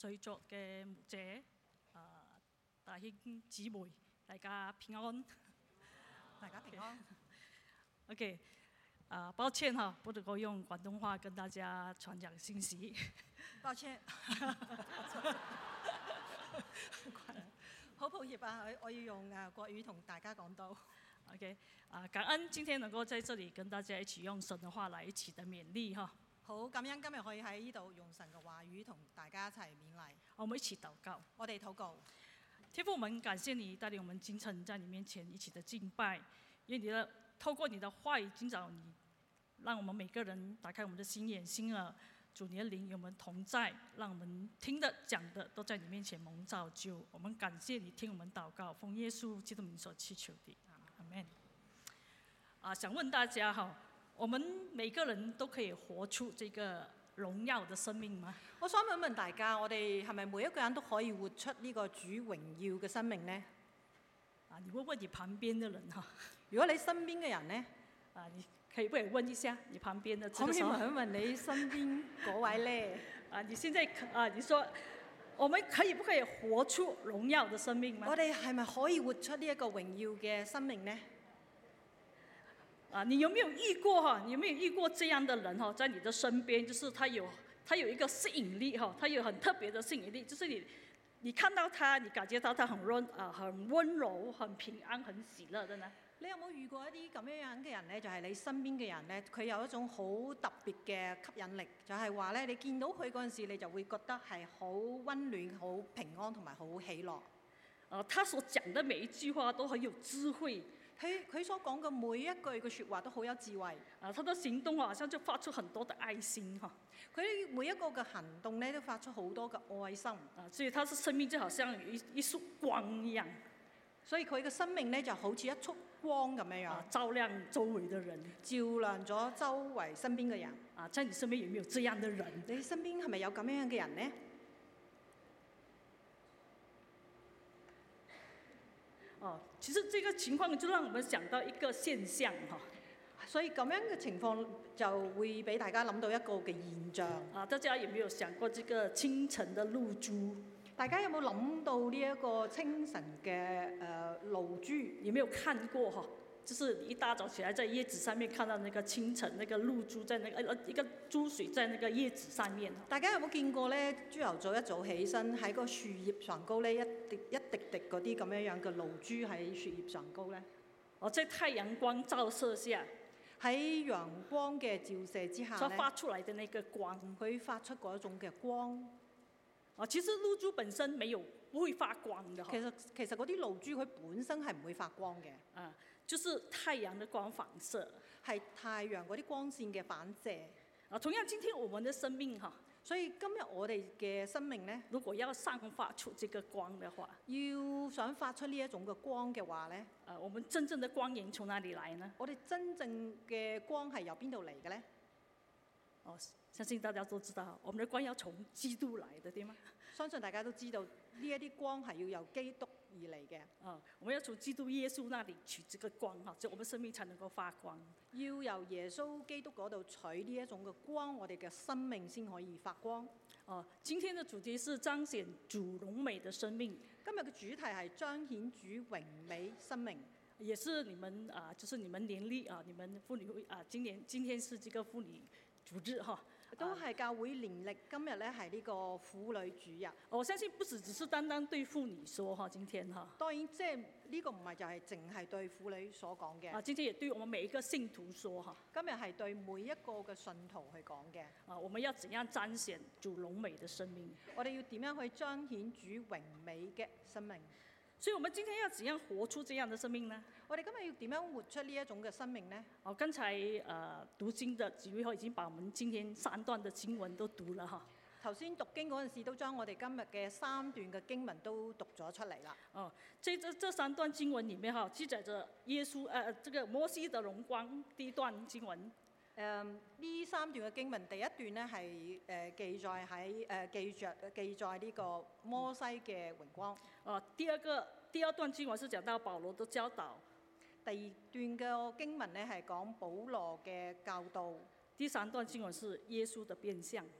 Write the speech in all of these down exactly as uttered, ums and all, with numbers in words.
在座嘅牧者、啊弟兄姊妹，大家平安。 大家平安。 OK， 啊、呃，抱歉哈，不能够用廣東話跟大家傳講信息。 抱歉，好抱歉啊！我要用誒國語同大家講到。 OK， 啊、呃，感恩今天能夠在這裡跟大家一起用神的話來一起的勉勵哈。 好感恩今日可以喺呢度用神嘅話語同大家一齊勉勵。 我們一起禱告。 我哋禱告。 天父，我們感謝你帶領我們今晨在你面前一起的敬拜，因為你的透過你的話語，今早你讓我們每個人打開我們的心眼心耳，主你的靈與我們同在，讓我們聽的講的都在你面前蒙造就。我們感謝你聽我們禱告，奉耶穌基督名所祈求的，阿們。啊，想問大家哈，我們每個人都可以活出這個榮耀的生命嗎？ 我想問問大家，我哋係咪每一個人都可以活出呢個主榮耀嘅生命呢？ 啊，你問問你旁邊的人哈。 如果你身邊嘅人呢？ 啊，你可以不可以問一下你旁邊的？ 可唔可以問一問你身邊嗰位呢？ 啊，你現在啊，你說我們可以不可以活出榮耀的生命嗎？ 我哋係咪可以活出呢一個榮耀嘅生命呢？ 啊，你有沒有遇過哈？你有沒有遇過這樣的人哈？在你的身邊，就是他有他有一個吸引力哈，他有很特別的吸引力，就是你你看到他，你感覺到他很溫啊，很溫柔、很平安、很喜樂的呢？ 你有冇遇過一啲咁樣樣嘅人呢？就係你身邊嘅人呢，佢有一種好特別嘅吸引力，就係話咧，你見到佢嗰陣時，你就會覺得係好溫暖、好平安同埋好喜樂。 啊，他所講的每一句話都很有智慧。 佢佢所講嘅每一句嘅説話都好有智慧。 啊，他的行動好像就發出很多的愛心哈。 佢每一個嘅行動咧，都發出好多嘅愛心。 啊，所以他的生命就好像有一一束光一樣。 所以佢嘅生命咧就好似一束光咁樣樣、 啊，照亮周圍嘅人， 照亮咗周圍身邊嘅人。 啊，在你身邊有沒有這樣的人？ 你身邊係咪有咁樣嘅人呢？ 哦，其實這個情況就讓我們想到一個現象哈。 所以咁樣嘅情況就會俾大家諗到一個嘅現象。 啊，大家有沒有想過這個清晨的露珠？ 大家有冇諗到呢一個清晨嘅誒露珠？ 有沒有看過哈？就是你一大早起來在葉子上面看到那個清晨那個露珠在那個一個珠水在那個葉子上面。 大家有冇見過咧？朝頭早一早起身喺個樹葉上高咧，一滴一滴滴嗰啲咁樣樣嘅露珠喺樹葉上高咧。 哦，在太陽光照射下， 喺陽光嘅照射之下咧， 所發出來的那個光， 佢發出嗰一種嘅光。 啊，其實露珠本身沒有不會發光的。 其實其實嗰啲露珠佢本身係唔會發光嘅。 啊，就是太陽的光反射， 係太陽嗰啲光線嘅反射。 啊，同樣今天我們的生命哈， 所以今日我哋嘅生命咧， 如果要散發出這個光的話， 要想發出呢一種嘅光嘅話咧， 啊，我們真正的光源從哪裡來呢？ 我哋真正嘅光係由邊度嚟嘅咧？ 哦，相信大家都知道，我們的光要從基督來的，對嗎？ 相信大家都知道呢一啲光係要由基督而嚟嘅。 啊，我們要從基督耶穌那裡取這個光哈，所以我們生命才能夠發光。 要由耶穌基督嗰度取呢一種嘅光，我哋嘅生命先可以發光。 哦，今天的主題是彰顯主榮美的生命。 今日嘅主題係彰顯主榮美生命， 也是你們啊，就是你們年歷啊，你們婦女會啊，今年今天是這個婦女主日哈， 都係教會年歷。今日咧係呢個婦女主日。 我相信不只只是單單對婦女說哈，今天哈。 當然，即係呢個唔係就係淨係對婦女所講嘅。 啊，今天也對我們每一個信徒說哈。 今日係對每一個嘅信徒去講嘅。 啊，我們要怎樣彰顯主榮美的生命？ 我哋要點樣去彰顯主榮美嘅生命？ 所以，我們今天要怎樣活出這樣的生命呢？ 我哋今日要點樣活出呢一種嘅生命呢？ 哦，剛才呃讀經的幾位已經把我們今天三段的經文都讀了哈。 頭先讀經嗰陣時，都將我哋今日嘅三段嘅經文都讀咗出嚟啦。 哦，這這這三段經文裡面哈，記載着耶穌呃，這個摩西的榮光。第一段經文，誒、 嗯、呢三段嘅經文，第一段呢係誒記載喺誒、呃、記著記載呢個摩西嘅榮光。 哦，第二個第二段經文是講到保羅的教導。 第二段嘅經文呢係講保羅嘅教導。 第三段經文是耶穌的變相。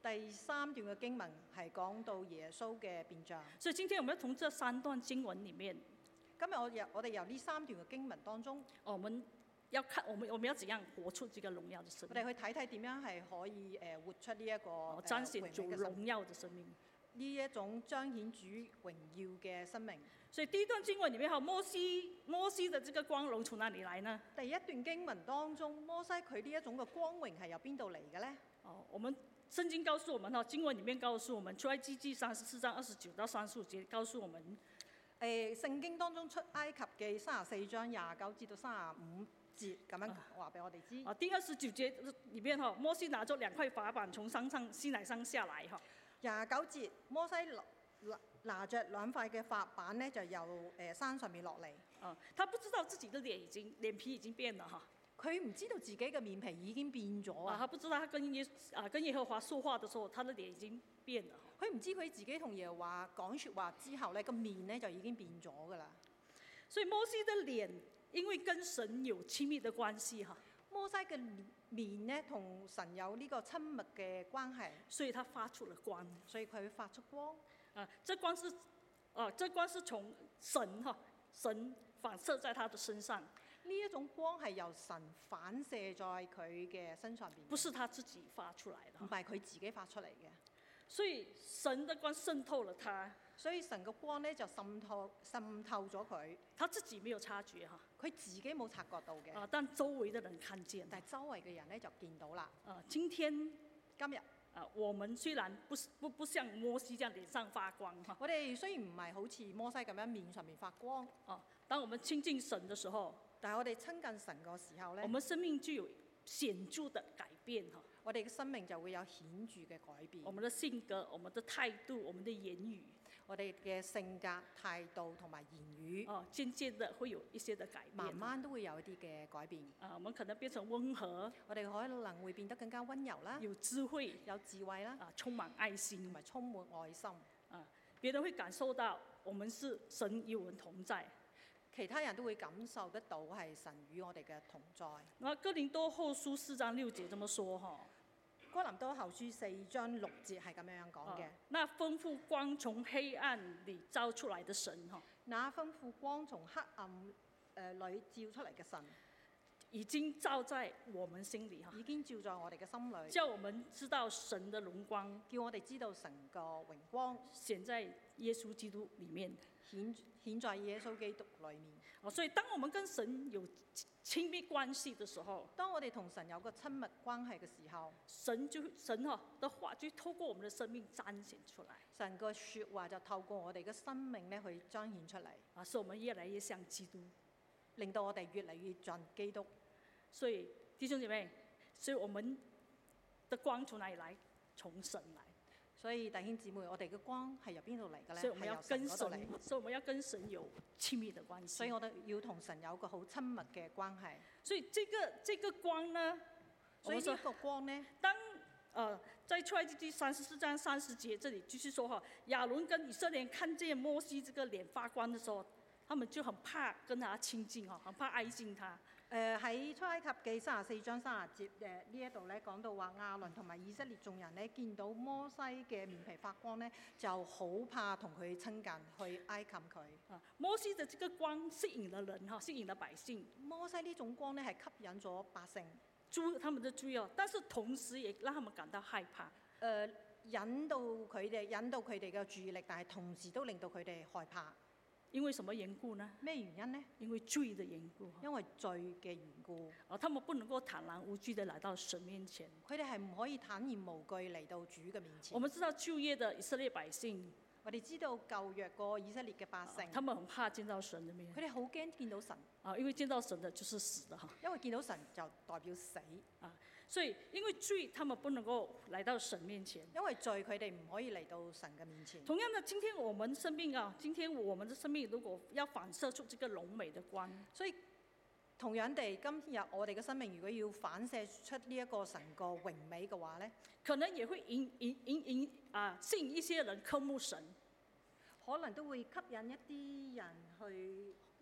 第三段嘅經文係講到耶穌嘅變像。 所以今天我們要從這三段經文裡面， 今日我由我哋由呢三段嘅經文當中， 我們要看我們我們要怎樣活出這個榮耀的生命， 我哋去睇睇點樣係可以誒活出呢、這、一個誒彰顯主榮美嘅生榮耀的生命。 呢一種彰顯主榮耀嘅生命。 所以第一段經文裡面，哈，摩西摩西的這個光榮從哪裡來呢？ 第一段經文當中，摩西佢呢一種嘅光榮係由邊度嚟嘅咧？ 哦，我們聖經告訴我們，哈，經文裡面告訴我們，出埃及記三十四章二十九到三十五節告訴我們，誒、 呃、聖經當中出埃及記三十四章廿九至到三十五節咁樣話俾我哋知。 啊，第二十九節裡面，哈，摩西拿着兩塊法板從山上西乃山下來，哈。 廿九節，摩西拿拿着兩塊嘅法板咧，就由誒、呃、山上面落嚟。 啊，他不知道自己的臉已經臉皮已經變了，哈。 佢唔知道自己嘅面皮已經變咗啊， 啊！ 他不知道他跟耶啊跟耶和華說話的時候，他的臉已經變了。 佢唔知佢自己同耶和華講説話之後咧，個面咧就已經變咗㗎啦。 所以摩西的臉因為跟神有親密的關係，哈。 摩西嘅面咧同神有呢個親密嘅關係， 所以他發出了光。 所以佢發出光。 啊，這光是啊，這光是從神哈神反射在他的身上。 呢一種光係由神反射在佢嘅身上邊， 不是他自己發出來的， 唔係佢自己發出嚟嘅。 所以神的光滲透了他， 所以神嘅光咧就滲透滲透咗佢， 他自己沒有察覺哈， 佢自己冇察覺到嘅， 啊，但周圍的人看見， 但係周圍嘅人咧就見到啦。 啊，今天今日啊，我們雖然不不不像摩西這樣臉上發光哈， 我哋雖然唔係好似摩西咁樣面上面發光， 啊，當我們親近神的時候， 但係我哋親近神個時候咧， 我們生命就有顯著的改變哈， 我哋嘅生命就會有顯著嘅改變。 我們的性格、我們的態度、我們的言語， 我哋嘅性格、態度同埋言語， 啊，漸漸的會有一些的改變， 慢慢都會有一啲嘅改變。 啊，我們可能變成溫和， 我哋可能會變得更加溫柔啦， 有智慧， 有智慧啦， 啊，充滿愛心， 同埋充滿愛心。 啊，別人會感受到我們是神與我們同在。 其他人都會感受得到係神與我哋嘅同在。 那哥林多後書四章六節這麼說哈， 哥林多後書四章六節係咁樣樣講嘅。 啊，那豐富光從黑暗裡照出來的神哈， 那豐富光從黑暗誒裡照出嚟嘅神， 已經照在我們心裡哈， 已經照在我哋嘅心裡， 叫我們知道神的榮光， 叫我哋知道神個榮光顯在耶穌基督裡面。 顯顯在耶穌基督裡面。 哦，所以當我們跟神有親密關係的時候， 當我哋同神有個親密關係嘅時候， 神就神哈的話就透過我們的生命彰顯出來， 神個説話就透過我哋嘅生命咧去彰顯出嚟， 啊，使我們越來越像基督。 令到我哋越嚟越近基督。 所以弟兄姐妹，所以我們的光從哪裡來？從神來。 所以弟兄姊妹，我哋嘅光係由邊度嚟嘅咧？ 所以我們要跟神， 係由神嗰度嚟。 所以我們要跟神有親密的關係。 所以我哋要同神有個好親密嘅關係。 所以這個這個光呢， 所以呢個光呢， 當呃在出埃及記三十四章三十節這裡繼續說哈，亞倫跟以色列人看見摩西這個臉發光的時候，他們就很怕跟他親近哈，很怕挨近他。 誒喺出埃及記三十四章三十節誒呢一度咧講到話亞倫同埋以色列眾人咧見到摩西嘅面皮發光咧，就好怕同佢親近，去挨近佢。 啊，摩西的這個光吸引了人哈，吸引了百姓。 摩西呢種光咧係吸引咗百姓， 注他們的注意哦，但是同時也讓他們感到害怕。 誒、呃、引導佢哋引導佢哋嘅注意力，但係同時都令到佢哋害怕。 因為什麼緣故呢？ 咩原因呢？ 因為罪的緣故。 因為罪嘅緣故。 啊，他們不能夠坦然無懼地來到神面前。 佢哋係唔可以坦然無懼嚟到主嘅面前。 我們知道舊約的以色列百姓， 我哋知道舊約個以色列嘅百姓， 啊，他們很怕見到神嘅面。 佢哋好驚見到神。 啊，因為見到神的就是死的哈。 因為見到神就代表死。 啊，所以因為罪，他們不能夠來到神面前。 因為罪，佢哋唔可以嚟到神嘅面前。 同樣的，今天我們生命啊，今天我們的生命如果要反射出這個榮美的光， 所以同樣地，今日我哋嘅生命如果要反射出呢一個神個榮美嘅話咧， 可能也會引引引引啊吸引一些人渴慕神。 可能都會吸引一啲人去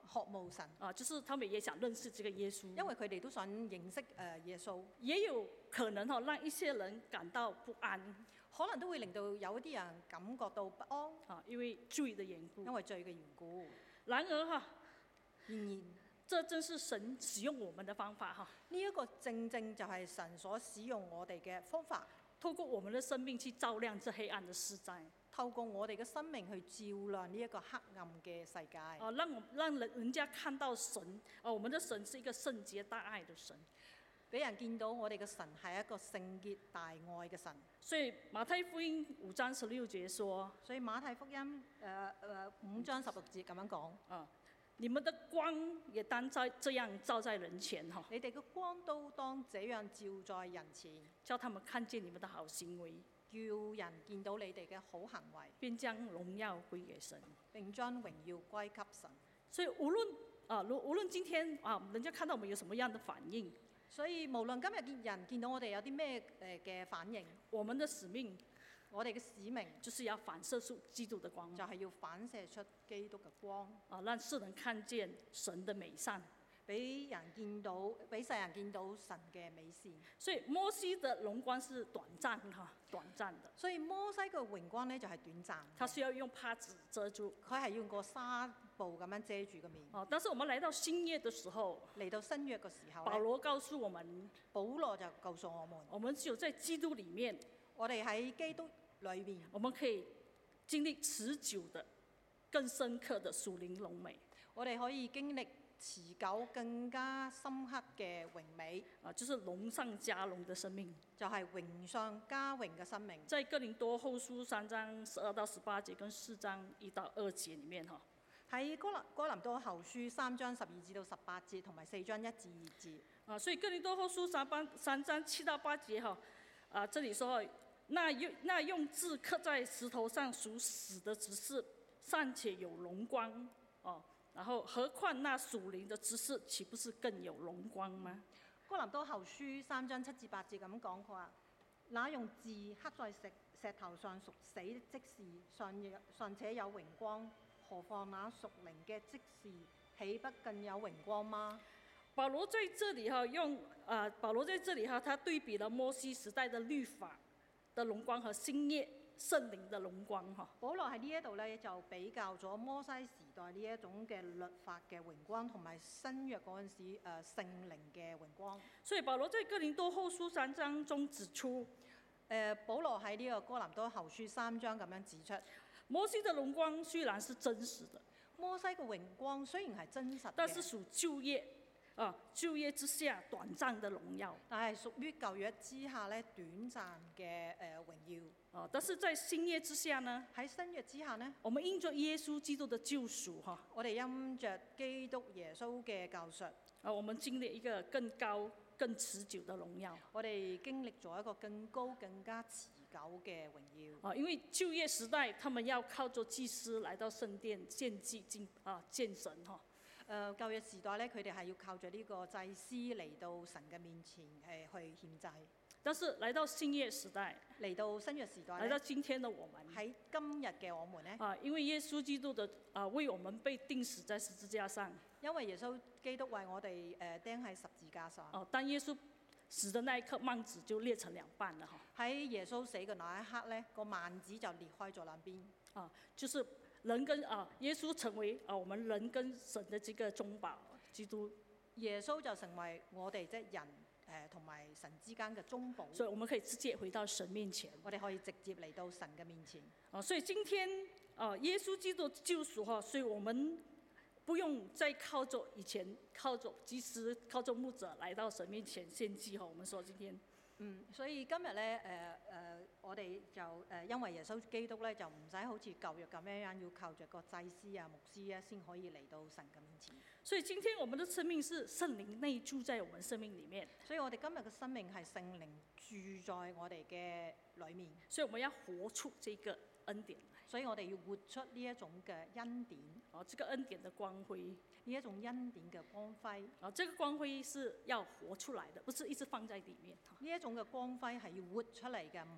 渴慕神， 啊，就是他們也想認識這個耶穌。 因為佢哋都想認識誒耶穌， 也有可能哈，讓一些人感到不安可能都會令到有啲人感覺到不安， 啊，因為罪的緣故。 因為罪嘅緣故。 然而哈， 然而這正是神使用我們的方法哈， 呢一個正正就係神所使用我哋嘅方法， 透過我們的生命去照亮這黑暗的世代。 透過我哋嘅生命去照亮呢一個黑暗嘅世界。 啊，讓我讓人人家看到神，啊，我們的神是一個聖潔大愛的神。 俾人見到我哋嘅神係一個聖潔大愛嘅神。 所以馬太福音五章十六節說， 所以馬太福音誒誒、呃呃、五章十六節咁樣講， 啊，你們的光也當在這樣照在人前哈， 你哋嘅光都當這樣照在人前， 叫他們看見你們的好行為， 叫人見到你哋嘅好行為， 便將榮耀歸給神。 並將榮耀歸給神。 所以無論啊，無無論今天啊，人家看到我們有什麼樣的反應， 所以無論今日見人見到我哋有啲咩誒嘅反應， 我們的使命我哋嘅使命就是要反射出基督的光， 就係要反射出基督嘅光， 啊，讓世人看見神的美善， 俾人見到，俾世人見到神嘅美善。 所以摩西的榮光是短暫哈，短暫的。 所以摩西嘅榮光咧就係短暫， 他需要用帕子遮住， 佢係用個紗布咁樣遮住個面。 哦，但是我們來到新約的時候， 嚟到新約嘅時候， 保羅告訴我們， 保羅就告訴我們， 我們只有在基督裡面， 我哋喺基督裏面， 我們可以經歷持久的、更深刻的屬靈榮美。 我哋可以經歷持久、更加深刻嘅榮美， 啊，就是榮上加榮的生命， 就係榮上加榮嘅生命。 在哥林多後書三章十二到十八節跟四章一到二節裡面哈， 喺哥林哥林多後書三章十二至到十八節，同埋四章一至二節。 啊，所以哥林多後書三班三章七到八節哈，啊，這裡說那用那用字刻在石頭上屬死的執事，尚且有榮光哦。然後何況那屬靈的執事，豈不是更有榮光嗎？ 哥林多後書三章七至八節咁講，佢話：那用字刻在石石頭上屬死的職事，尚有尚且有榮光，何況那屬靈嘅職事，豈不更有榮光嗎？ 保羅在這裡哈用啊、呃，保羅在這裡哈，他對比了摩西時代的律法的榮光和新約聖靈的榮光哈。 保羅喺呢一度咧就比較咗摩西時代呢一種嘅律法嘅榮光，同埋新約嗰陣時誒、呃、聖靈嘅榮光。 所以保羅在哥林多後書三章中指出，誒、 呃、保羅喺呢個哥林多後書三章咁樣指出， 摩西的榮光雖然是真實的， 摩西嘅榮光雖然係真實嘅， 但是屬舊約。啊，舊約之下短暫的榮耀， 但係屬於舊約之下咧短暫嘅誒榮耀。 啊，但是在新約之下呢？ 喺新約之下呢， 我們因着耶穌基督的救贖哈， 我哋因着基督耶穌嘅救贖， 啊，我們經歷一個更高、更持久的榮耀。 我哋經歷咗一個更高、更加持久嘅榮耀。 啊，因為舊約時代，他們要靠着祭司來到聖殿獻祭、敬啊見神哈。 誒、呃、舊約時代咧，佢哋係要靠住呢個祭司嚟到神嘅面前誒去獻祭。 但是來到新約時代， 嚟到新約時代， 來到今天的我們， 喺今日嘅我們咧， 啊，因為耶穌基督的啊為我們被釘死在十字架上。 因為耶穌基督為我哋誒釘喺十字架上。 哦、啊，當耶穌死的那一刻，幔子就裂成兩半了哈。 喺耶穌死嘅那一刻咧，個幔子就裂開咗兩邊。 啊，就是。人跟啊，耶穌成為啊，我們人跟神的這個中保，基督。 耶穌就成為我哋即係人誒同埋神之間嘅中保。 所以我們可以直接回到神面前。 我哋可以直接嚟到神嘅面前。 啊，所以今天啊，耶穌基督救贖哈，所以我們不用再靠着以前靠着祭司、靠着牧者來到神面前獻祭哈。我們說今天。 嗯，所以今日咧，誒、呃、誒、呃，我哋就誒、呃，因為耶穌基督咧，就唔使好似舊約咁樣樣，要靠着個祭司啊、牧師啊，先可以嚟到神嘅面前。 所以今天我們的生命是聖靈內住在我們生命裡面。 所以我哋今日嘅生命係聖靈住在我哋嘅裡面。 所以我們要活出這個恩典。 所以我哋要活出呢一種嘅恩典。 哦，這個恩典的光輝。 呢一種恩典嘅光輝。 啊，這個光輝是要活出來的，不是一直放在裡面。 呢一種嘅光輝係要活出嚟嘅，唔係一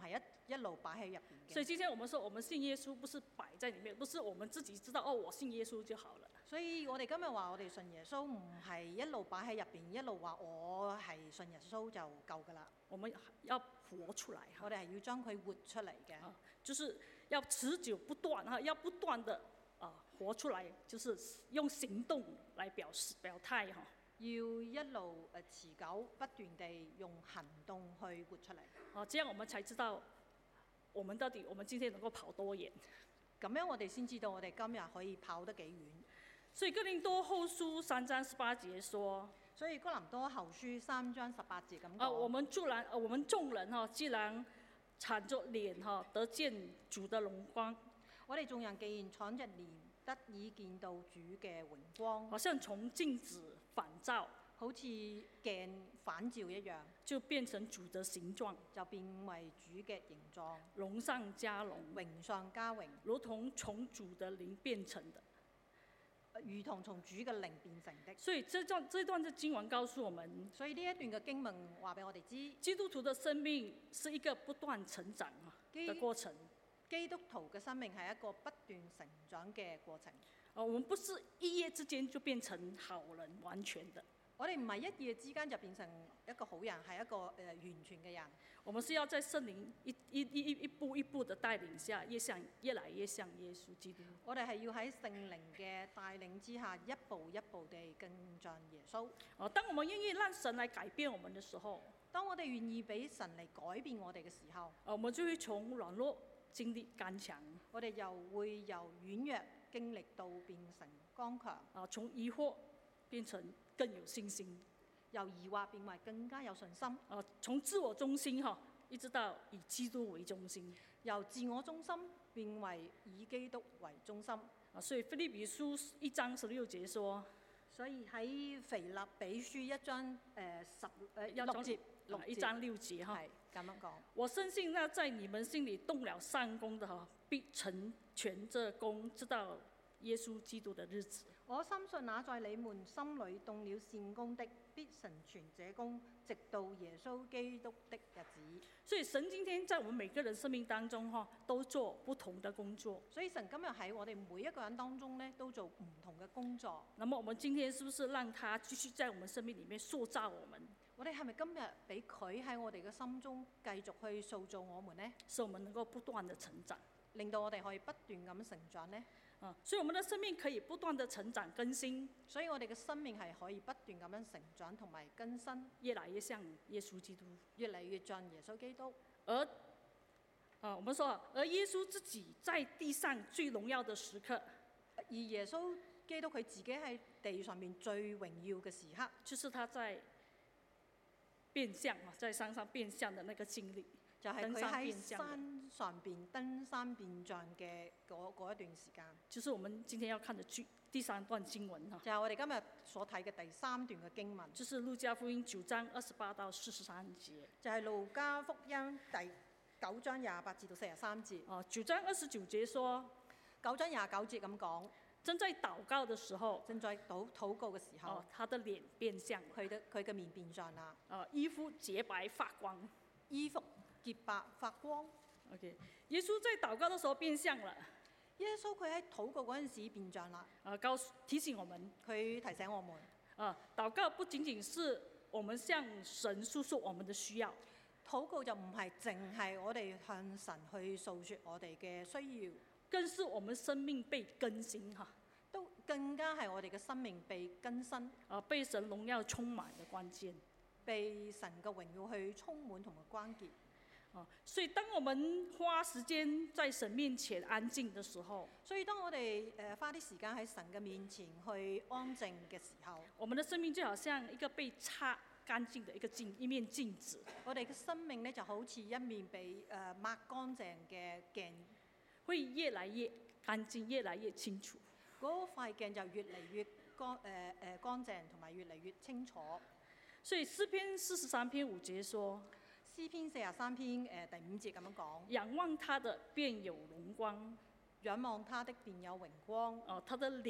一路擺喺入邊嘅。 所以今天我們說，我們信耶穌不是擺在裡面，不是我們自己知道哦，我信耶穌就好了。 所以我哋今日話我哋信耶穌，唔係一路擺喺入邊，一路話我係信耶穌就夠㗎啦。 我們要活出來， 我哋係要將佢活出嚟嘅。 啊，就是要持久不斷哈，要不斷的啊活出來，就是用行動來表示表態哈。 要一路誒持久不斷地用行動去活出嚟。 啊，這樣我們才知道，我們到底我們今天能夠跑多遠。 咁樣我哋先知道我哋今日可以跑得幾遠。 所以哥林多後書三章十八節說， 所以哥林多後書三章十八節咁講。 啊，我們眾人，我們眾人哈，既然敞着臉哈，得見主的榮光。 我哋眾人既然敞着臉，得以見到主嘅榮光， 好像從鏡子反照， 好似鏡反照一樣， 就變成主的形狀， 就變為主嘅形狀， 榮上加榮， 榮上加榮， 如同從主的靈變成的。 如同從主嘅靈變成的。 所以這段這段嘅經文告訴我們， 所以呢一段嘅經文話俾我哋知， 基督徒嘅生命是一個不斷成長嘅過程。 基督徒嘅生命係一個不斷成長嘅過程。 啊，我們不是一夜之間就變成好人，完全的。 我哋唔係一夜之間就變成一個好人，係一個誒、呃、完全嘅人。 我們是要在聖靈一一一一一步一步的帶領下，越像越來越像耶穌基督。 我哋係要喺聖靈嘅帶領之下，一步一步地更像耶穌。 哦，當我們願意讓神來改變我們的時候， 當我哋願意俾神嚟改變我哋嘅時候， 我們就會從軟弱經歷剛強。 我哋又會由軟弱經歷到變成剛強。 啊，從疑惑變成更有信心， 由疑惑變為更加有信心。 啊，從自我中心哈，一直到以基督為中心， 由自我中心變為以基督為中心。 啊，所以腓立比書一章十六節說， 所以喺腓立比書一章誒、呃、十誒、呃、 六節六一章六節哈， 係咁樣講。 我深信那在你們心裡動了善工的哈，必成全這工，直到耶穌基督的日子。 我深信那在你們心裏動了善工的，必成全這工，直到耶穌基督的日子。 所以神今天在我們每個人生命當中哈，都做不同的工作。 所以神今日喺我哋每一個人當中呢，都做唔同嘅工作。 那麼我們今天是不是讓他繼續在我們生命裡面塑造我們？ 我哋係咪今日俾佢喺我哋嘅心中繼續去塑造我們呢？ 使我們能夠不斷的成長， 令到我哋可以不斷咁成長呢？ 啊，所以我們的生命可以不斷的成長更新， 所以我哋嘅生命係可以不斷咁樣成長同埋更新， 越來越像耶穌基督， 越嚟越像耶穌基督。 而啊，我們說，而耶穌自己在地上最榮耀的時刻， 而耶穌基督佢自己喺地上面最榮耀嘅時刻， 就是他在變相啊，在山上變相的那個經歷。 就係佢喺山上邊登山變像嘅嗰嗰一段時間， 就是我們今天要看的第第三段經文哈。 就係我哋今日所睇嘅第三段嘅經文， 就是路加福音九章二十八到四十三節。 就係路加福音第九章廿八至到四十三節。 哦，九章二十九節說， 九章廿九節咁講， 正在禱告的時候， 正在禱禱告嘅時候， 哦，他的臉變相， 佢嘅佢嘅面變像啦， 啊，衣服潔白發光， 衣服潔白發光。 OK， 耶穌在禱告的時候變相了。 耶穌佢喺禱告嗰陣時變像啦。 啊，告訴提醒我們， 佢提醒我們， 啊，禱告不僅僅是我們向神訴說我們的需要， 禱告就唔係淨係我哋向神去訴說我哋嘅需要， 更是我們生命被更新哈， 都更加係我哋嘅生命被更新， 啊，被神榮耀充滿嘅關鍵， 被神嘅榮耀去充滿同埋關鍵。 啊，所以當我們花時間在神面前安靜的時候， 所以當我哋誒、呃、花啲時間喺神嘅面前去安靜嘅時候， 我們的生命就好像一個被擦乾淨的一個鏡，一面鏡子。 我哋嘅生命咧就好似一面被誒、呃、抹乾淨嘅鏡， 會越來越乾淨，越來越清楚。 嗰塊鏡就越嚟越乾誒誒乾淨，同埋越嚟越清楚。 所以詩篇四十三篇五節說。 詩篇四十三篇誒、呃、第五節咁樣講， 仰望他的便有榮光， 仰望他的便有榮光。 哦，他的臉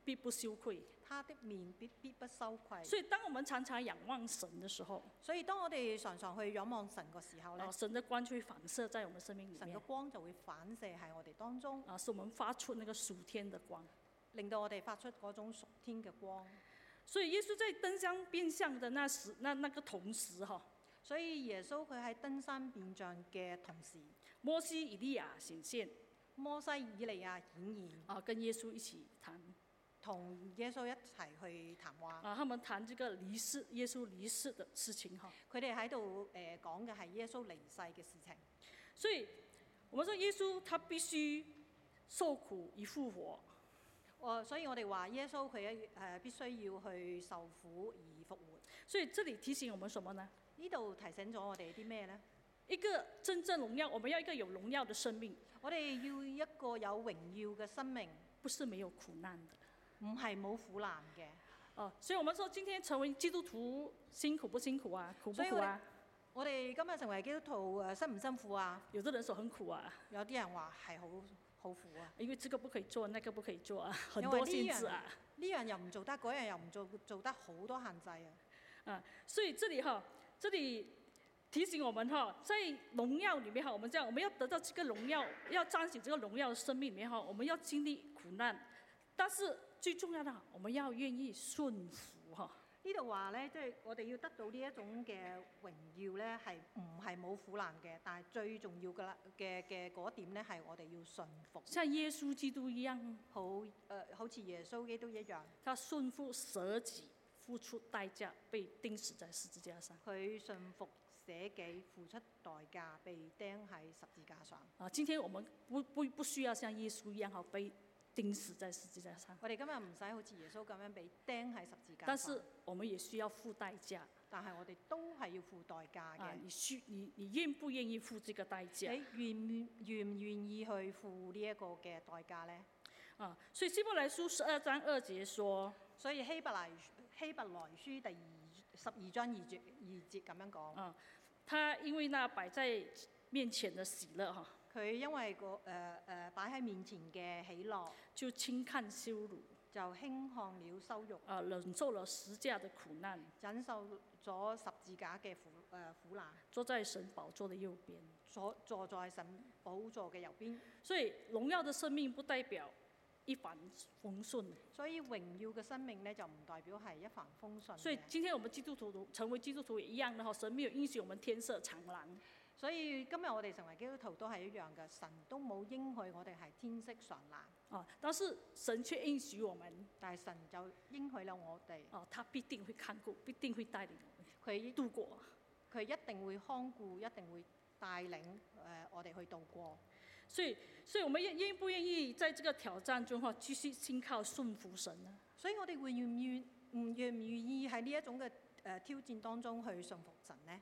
必不羞愧。 他的面必必不羞愧。 所以當我們常常仰望神的時候， 所以當我哋常常去仰望神嘅時候咧， 啊，神的光就會反射在我們生命裡面， 神嘅光就會反射喺我哋當中， 啊，使我們發出那個屬天的光， 令到我哋發出嗰種屬天嘅光。 所以耶穌在登山變像的那時，那那個同時哈， 所以耶穌佢喺登山變像嘅同時， 摩西、以利亞顯現， 摩西、以利亞顯現， 啊，跟耶穌一起談， 同耶穌一齊去談話。 啊，他們談這個離世，耶穌離世的事情哈。 佢哋喺度誒講嘅係耶穌離世嘅事情。 所以，我們說耶穌他必須受苦而復活。 我所以我哋話耶穌佢誒、呃、必須要去受苦而復活。 所以這裡提醒我們什麼呢？ 呢度提醒咗我哋啲咩呢？ 一個真正榮耀，我們要一個有榮耀的生命。 我哋要一個有榮耀嘅生命， 不是沒有苦難的， 唔係冇苦難嘅。 哦，所以我們說今天成為基督徒辛苦不辛苦啊？苦不苦啊？ 我哋今日成為基督徒誒辛唔辛苦啊？ 有的人說很苦啊， 有啲人話係好好苦啊。 因為這個不可以做，那個不可以做啊，很多限制啊。 呢樣又唔做得，嗰樣又唔做，做得好多限制啊。 啊，所以這裡哈，這裡提醒我們哈，在榮耀裡面哈，我們這樣，我們要得到這個榮耀，要彰顯這個榮耀的生命裡面哈，我們要經歷苦難，但是最重要的，我們要願意順服哈。 呢度話咧，即係我哋要得到呢一種嘅榮耀咧，係唔係冇苦難嘅？但係最重要嘅啦嘅嘅嗰點咧，係我哋要順服。 像耶穌基督一樣， 好誒、呃，好似耶穌基督一樣， 他順服捨己，付出代價，被釘死在十字架上。 佢順服捨己，付出代價，被釘喺十字架上。 啊，今天我們不不不需要像耶穌一樣，好被釘死在十字架上。 我哋今日唔使好似耶穌咁樣被釘喺十字架上。 但是我們也需要付代價。 但係我哋都係要付代價嘅。 啊，你需你你願不願意付這個代價？ 你願唔願唔願意去付呢一個嘅代價咧？ 啊，所以希伯來書十二章二節說， 所以希伯來希伯來書第二十二章二節二節咁樣講。 啊，他因為那擺在面前的喜樂哈， 佢因為個誒誒擺喺面前嘅喜樂， 就輕看羞辱， 就輕看了羞辱， 啊，忍受了十架的苦難， 忍受咗十字架嘅苦誒、呃、苦難， 坐在神寶座的右邊， 坐坐在神寶座嘅右邊。 所以榮耀的生命不代表一帆風順。 所以榮耀嘅生命咧，就唔代表係一帆風順。 所以今天我們基督徒成為基督徒也一樣的哈，神沒有應許我們天色長藍。 所以今日我哋成為基督徒都係一樣嘅，神都冇應許我哋係天色常藍。 啊，但是神卻應許我們， 但係神就應許了我哋。 啊，他必定會看顧，必定會帶領我們， 佢度過。 佢一定會看顧，一定會帶領誒、呃、我哋去度過。 所以，所以我們願願不願意在這個挑戰中哈，繼續信靠順服神呢？ 所以我哋會願唔願唔願唔願意喺呢一種嘅誒、呃、挑戰當中去順服神呢？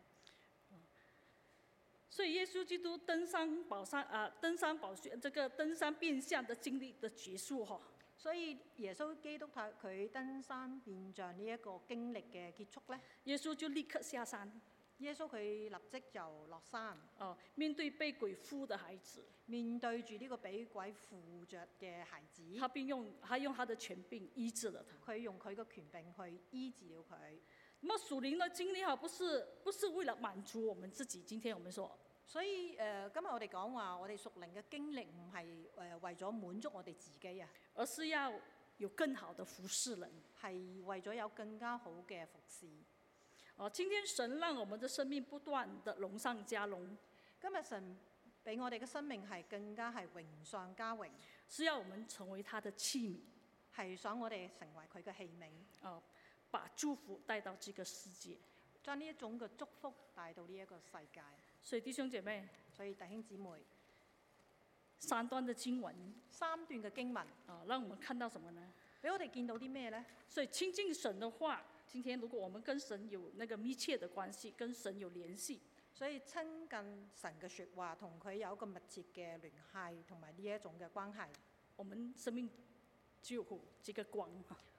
所以耶穌基督登山寶山啊，登山寶訓，這個登山變像的經歷的結束哈。 所以耶穌基督他佢登山變像呢一個經歷嘅結束咧， 耶穌就立刻下山。 耶穌佢立即就落山。 哦，面對被鬼附的孩子， 面對住呢個俾鬼附着嘅孩子， 他並用他用他的權柄醫治了他。 佢用佢個權柄去醫治了佢。 那麼屬靈的經歷哈，不是不是為了滿足我們自己。今天我們說， 所以誒、呃，今日我哋講話，我哋屬靈嘅經歷唔係誒為咗滿足我哋自己啊， 而是要有更好的服侍人， 係為咗有更加好嘅服侍。 哦，今天神讓我們的生命不斷的榮上加榮。 今日神俾我哋嘅生命係更加係榮上加榮， 是要我們成為他的器皿， 係想我哋成為佢嘅器皿。 哦，把祝福帶到這個世界， 將呢一種嘅祝福帶到呢一個世界。 所以弟兄姐妹， 所以弟兄姊妹， 三段的經文， 三段嘅經文， 啊，讓我們看到什麼呢？ 俾我哋見到啲咩呢？ 所以親近神的話，今天如果我們跟神有那個密切的關係，跟神有聯繫， 所以親近神嘅説話，同佢有一個密切嘅聯繫，同埋呢一種嘅關係， 我們生命就有這個光。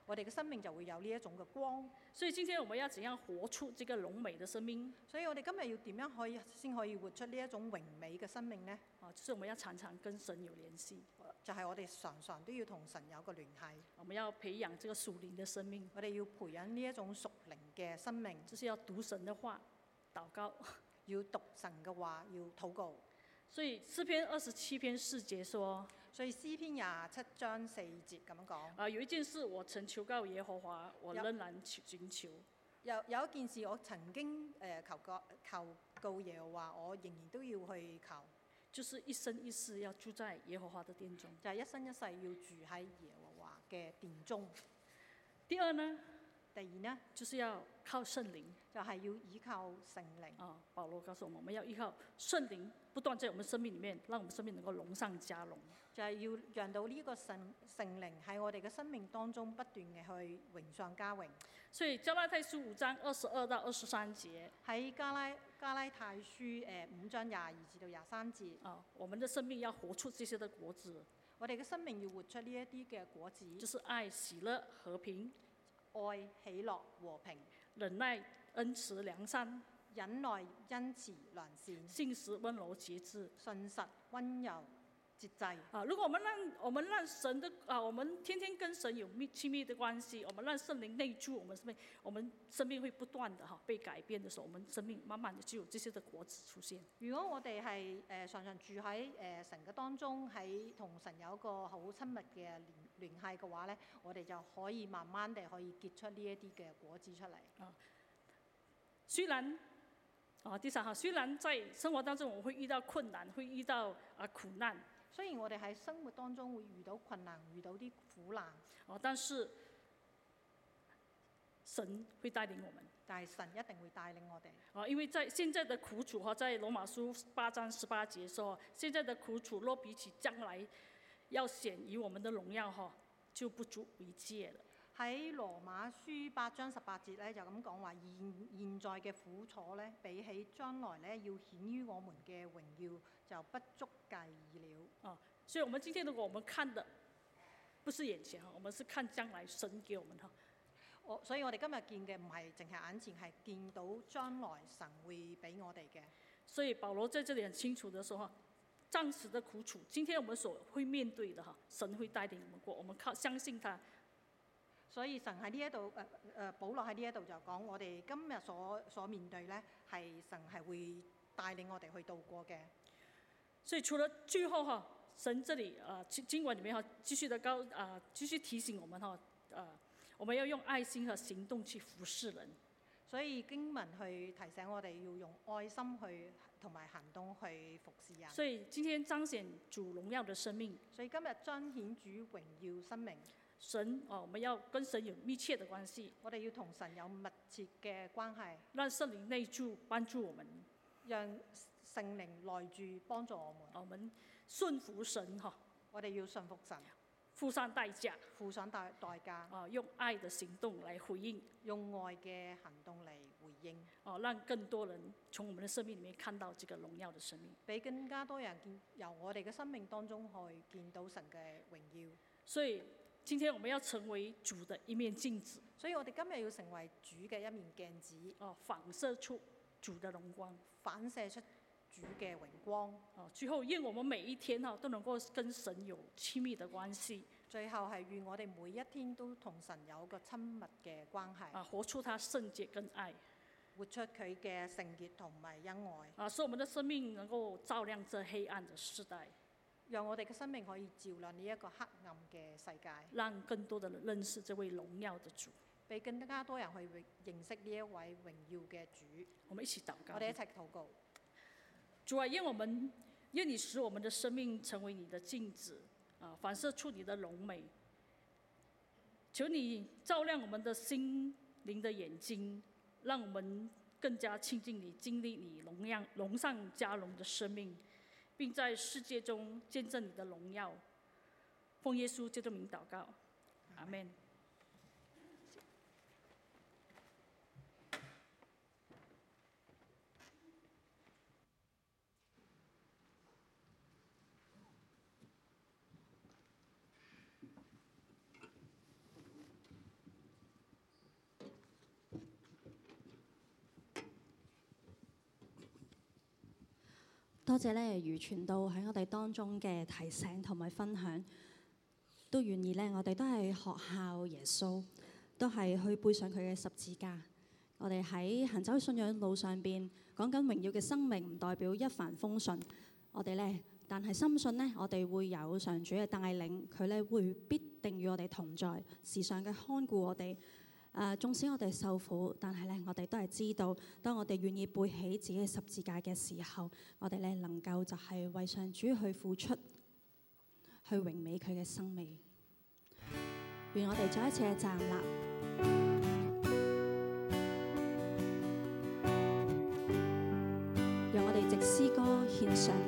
我哋嘅生命就會有呢一種嘅光。 所以今天我們要怎樣活出這個榮美的生命？ 所以我哋今日要點樣可以先可以活出呢一種榮美嘅生命呢？ 啊，就是我們要常常跟神有聯繫， 就係我哋常常都要同神有個聯繫。 我們要培養這個屬靈的生命， 我哋要培養呢一種屬靈嘅生命， 就是要讀神的話，禱告， 要讀神嘅話，要禱告。 所以詩篇二十七篇四節說， 所以詩篇廿七章四節咁樣講。 啊，有一件事我曾求告耶和華，我仍然尋求。 有有一件事我曾經誒、呃、求告求告耶和華，我仍然都要去求， 就是一生一世要住在耶和華的殿中。 就係、是、一生一世要住喺耶和華嘅殿中。 第二呢？ 第二呢， 就是要靠聖靈， 就係、是、要依靠聖靈。 啊，保羅告訴我們，我們要依靠聖靈不斷在我們生命裡面，讓我們生命能夠榮上加榮。 就係、是、要讓到呢個聖聖靈喺我哋嘅生命當中不斷嘅去榮上加榮。 所以加拉太書五章二十二到二十三節， 喺加拉加拉太書誒五章廿二至到廿三節。 啊，我們的生命要活出這些的果子。 我哋嘅生命要活出呢一啲嘅果子， 就是愛、喜樂、和平。 愛、喜樂、和平、 忍耐、恩慈、良善、 忍耐、恩慈、良善、 信實、溫柔、節制、 信實、溫柔、節制。 啊，如果我們讓我們讓神的啊，我們天天跟神有密親密的關係，我們讓聖靈內住我們生命，我們生命會不斷的哈、啊、被改變的時候，我們生命慢慢的就有這些的果子出現。 如果我哋係誒常常住喺誒、呃、神嘅當中，喺同神有一個好親密嘅聯聯繫嘅話咧，我哋就可以慢慢地可以結出呢一啲嘅果子出嚟。 啊，雖然啊第三哈，雖然在生活當中我們會遇到困難，會遇到啊苦難， 雖然我哋喺生活當中會遇到困難，遇到啲苦難， 啊，但是神會帶領我們。 但係神一定會帶領我哋。 啊，因為在現在的苦楚哈，在羅馬書八章十八節說，現在的苦楚若比起將來要顯於我們的榮耀哈，就不足為戒了。 喺羅馬書八章十八節咧就咁講話，現現在嘅苦楚咧，比起將來咧要顯於我們嘅榮耀，就不足介意了。 啊，所以我們今天如果我們看的不是眼前哈，我們是看將來神給我們哈。 我所以我哋今日見嘅唔係淨係眼前，係見到將來神會俾我哋嘅。 所以保羅在這裡很清楚的說哈，暫時的苦楚，今天我們所會面對的哈，神會帶領我們過，我們靠相信他。 所以神喺呢一度誒誒，保羅喺呢一度就講，我哋今日所所面對咧，係神係會帶領我哋去度過嘅。 所以除了最後哈，神這裡啊經經文裡面哈，繼續的高啊，繼續提醒我們哈啊，我們要用愛心和行動去服侍人。 所以經文去提醒我哋要用愛心去同埋行動去服侍人。 所以今天彰顯主榮耀的生命。 所以今日彰顯主榮耀生命。 神哦，我們要跟神有密切的關係。 我哋要同神有密切嘅關係。 讓聖靈內住，幫助我們。 讓聖靈內住，幫助我們。 我們順服神哈。 我哋要順服神。 付上代價。 付上代代價。 啊，用愛的行動來回應。 用愛嘅行動嚟回應。 哦，讓更多人從我們的生命裡面看到這個榮耀的生命。 俾更加多人見由我哋嘅生命當中去見到神嘅榮耀。 所以今天我們要成為主的一面鏡子。 所以我哋今日要成為主嘅一面鏡子。 哦，反射出主的榮光。 反射出主嘅榮光。 哦，最後願我們每一天哈都能夠跟神有親密的關係。 最後係願我哋每一天都同神有個親密嘅關係。 啊，活出他聖潔跟愛。 活出佢嘅聖潔同埋恩愛。 啊，使我們的生命能夠照亮這黑暗的時代。 讓我哋嘅生命可以照亮呢一個黑暗嘅世界。 讓更多的人認識這位榮耀的主。 俾更加多人去認識呢一位榮耀嘅主。 我們一起禱告。 我哋一齊禱告。 主啊，願我們願你使我們的生命成為你的鏡子，啊，反射出你的榮美。求你照亮我們的心靈的眼睛，讓我們更加親近你，經歷你榮耀榮上加榮的生命，並在世界中見證你的榮耀。奉耶穌基督名禱告，阿們。 多謝咧余傳道喺我哋當中嘅提醒同埋分享，都願意咧，我哋都係學效耶穌，都係去背上佢嘅十字架。我哋喺行走信仰路上邊講緊榮耀嘅生命，唔代表一帆風順。我哋咧，但係深信咧，我哋會有上主嘅帶領，佢咧會必定與我哋同在，時常嘅看顧我哋。誒、呃，縱使我哋受苦，但係咧，我哋都係知道，當我哋願意背起自己嘅十字架嘅時候，我哋咧能夠就係為上主去付出，去榮美佢嘅生命。願我哋再一次嘅站立，讓我哋藉詩歌獻上。